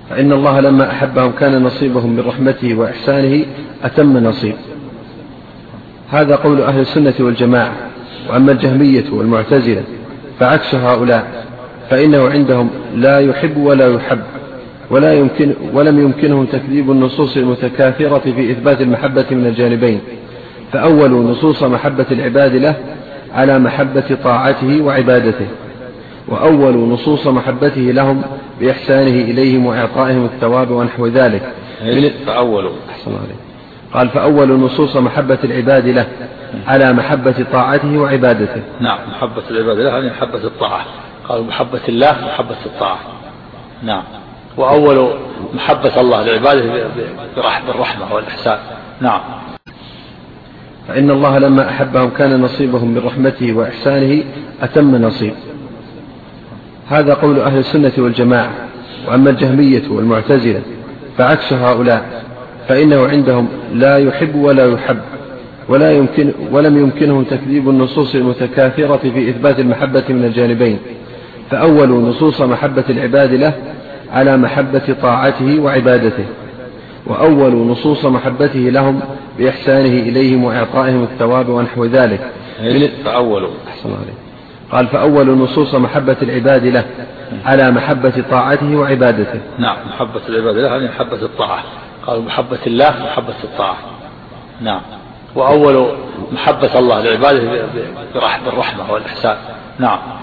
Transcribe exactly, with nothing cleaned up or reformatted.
فإن الله لما أحبهم كان نصيبهم من رحمته وإحسانه أتم نصيب. هذا قول أهل السنة والجماعة. وأما الجهمية والمعتزلة فعكس هؤلاء، فإنه عندهم لا يحب ولا يحب، ولا يمكن ولم يمكنهم تكذيب النصوص المتكاثرة في إثبات المحبة من الجانبين، فأولوا نصوص محبة العباد له على محبة طاعته وعبادته، وأولوا نصوص محبته لهم بإحسانه إليهم وإعطائهم الثواب ونحو ذلك. فأولوا أحسن عليه. قال فأولوا نصوص محبة العباد له على محبة طاعته وعبادته. نعم، محبة العباد له هذه محبة الطاعة، قالوا محبة الله محبة الطاعة. نعم، وأول محبة الله لعباده بالرحمة والإحسان. نعم. فإن الله لما أحبهم كان نصيبهم من رحمته وإحسانه أتم نصيب. هذا قول أهل السنة والجماعة. وأما الجهمية والمعتزلة فعكس هؤلاء، فإنه عندهم لا يحب ولا يحب، ولا يمكن ولم يمكنهم تكذيب النصوص المتكاثرة في إثبات المحبة من الجانبين، فأولوا نصوص محبة العباد له على محبة طاعته وعبادته، وأولوا نصوص محبته لهم بإحسانه إليهم وإعطائهم الثواب ونحو ذلك. فأولوا أحسن عليه. قال فأولوا نصوص محبة العباد له على محبة طاعته وعبادته. نعم، محبة العباد له هذه محبة الطاعة، قالوا محبة الله محبة الطاعة. نعم، وأول محبة الله لعباده بالرحمة والإحسان. نعم.